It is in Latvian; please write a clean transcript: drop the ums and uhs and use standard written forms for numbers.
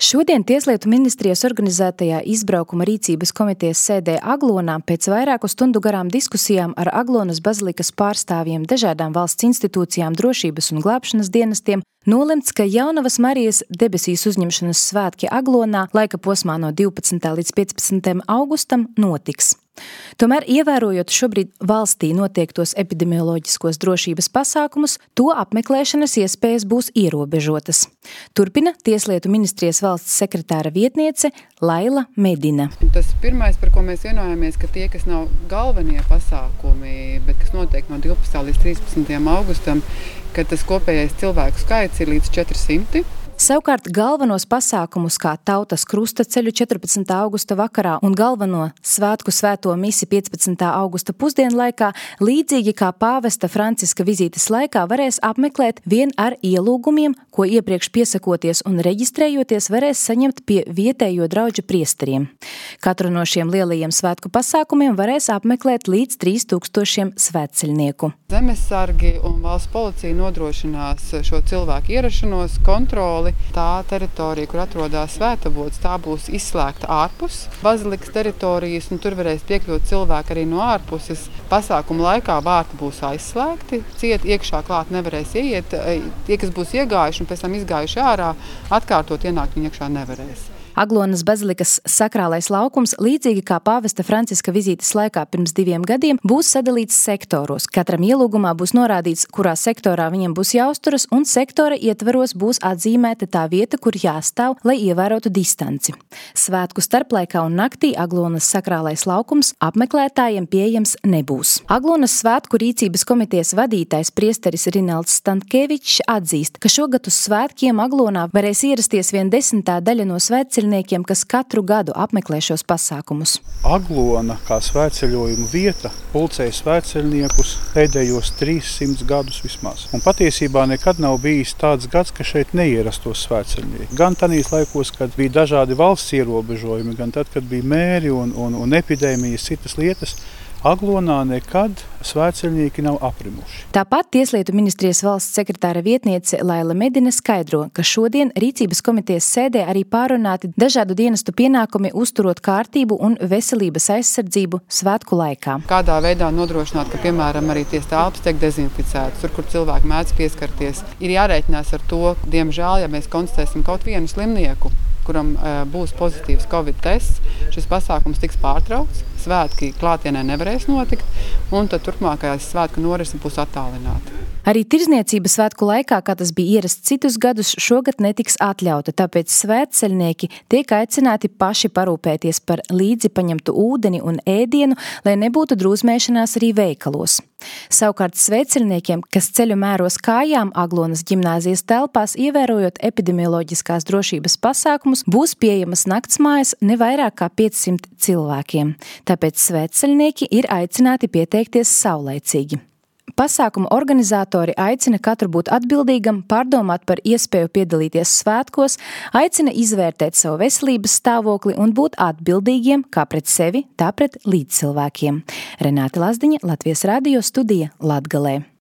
Šodien Tieslietu ministrijas organizētajā izbraukuma rīcības komitejas sēdē Aglonā pēc vairāku stundu garām diskusijām ar Aglonas bazilikas pārstāvjiem, dažādām valsts institūcijām, drošības un glābšanas dienestiem nolemts, ka Jaunavas Marijas debesīs uzņemšanas svētki Aglonā laika posmā no 12. līdz 15. augustam notiks. Tomēr, ievērojot šobrīd valstī notiektos epidemioloģiskos drošības pasākumus, to apmeklēšanas iespējas būs ierobežotas. Turpina Tieslietu ministrijas valsts sekretāra vietniece Laila Medina. Tas pirmais, par ko mēs vienojāmies, ka tie, kas nav galvenie pasākumi, bet kas notiek no 12. līdz 13. augustam, ka tas kopējais cilvēku skaits ir līdz 400. Savukārt galvenos pasākumus kā Tautas krusta ceļu 14. augusta vakarā un galveno svētku svēto misi 15. augusta pusdienlaikā, līdzīgi kā pāvesta Franciska vizītes laikā, varēs apmeklēt vien ar ielūgumiem, ko iepriekš piesakoties un reģistrējoties varēs saņemt pie vietējo drauģu priesteriem. Katru no šiem lielajiem svētku pasākumiem varēs apmeklēt līdz 3000 svētceļnieku. Zemesargi un valsts policija nodrošinās šo cilvēku ierašanos, kontroli. Tā teritorija, kur atrodas svētavots, tā būs izslēgta ārpus bazilikas teritorijas, un tur varēs piekļūt cilvēki arī no ārpuses. Pasākuma laikā vārti būs aizslēgti, cieti iekšā klāt nevarēs ieiet. Tie, kas būs iegājuši un pēc tam izgājuši ārā, atkārtot ienākt viņi iekšā nevarēs. Aglonas bazilikas sakrālais laukums, līdzīgi kā pāvesta Franciska vizītes laikā pirms 2 gadiem, būs sadalīts sektoros. Katram ielūgumā būs norādīts, kurā sektorā viņam būs jāuzturas, un sektora ietvaros būs atzīmēta tā vieta, kur jāstāv, lai ievērotu distanci. Svētku starplaikā un naktī Aglonas sakrālais laukums apmeklētājiem pieejams nebūs. Aglonas svētku rīcības komitejas vadītājs priesteris Rinalds Stankēvičs atzīst, ka šogad uz svētkiem Aglonā varēs ierasties vien 10. daļa no svētceļniekiem, kas katru gadu apmeklē šos pasākumus. Aglona kā svētceļojuma vieta pulcēja svētceļniekus pēdējos 300 gadus vismaz. Un patiesībā nekad nav bijis tāds gads, ka šeit neierastos svētceļnieki. Gan tanīs laikos, kad bija dažādi valsts ierobežojumi, gan tad, kad bija mēri un epidēmijas, citas lietas, Aglonā nekad svētceļnieki nav aprimuši. Tāpat Tieslietu ministrijas valsts sekretāra vietniece Laila Medina skaidro, ka šodien rīcības komitejas sēdē arī pārunāti dažādu dienestu pienākumi uzturot kārtību un veselības aizsardzību svētku laikā. Kādā veidā nodrošināt, ka, piemēram, arī tie telpas tiek dezinficētas, tur, kur cilvēki mēdz pieskarties. Ir jārēķinās ar to, diemžēl, ja mēs konstatēsim kaut vienu slimnieku, kuram būs pozitīvs Covid tests, šis pasākums tiks pārtraukts, svētki klātienē nevarēs notikt, un tad turpmākajās svētku norisi būs attālināti. Arī tirdzniecības svētku laikā, kā tas bija ierasts citus gadus, šogad netiks atļauta, tāpēc svētceļnieki tiek aicināti paši parūpēties par līdzi paņemtu ūdeni un ēdienu, lai nebūtu drūzmēšanās arī veikalos. Savukārt svētceļniekiem, kas ceļu mēros kājām Aglonas ģimnāzijas telpās, ievērojot epidemioloģiskās drošības pasākumus, būs pieejamas naktsmājas ne vairāk kā 500 cilvēkiem. Tāpēc svētceļnieki ir aicināti pieteikties saulaicīgi. Pasākumu organizatori aicina katru būt atbildīgam, pārdomāt par iespēju piedalīties svētkos, aicina izvērtēt savu veselības stāvokli un būt atbildīgiem kā pret sevi, tā pret līdzcilvēkiem. Renāte Lazdiņa, Latvijas radio studija Latgalē.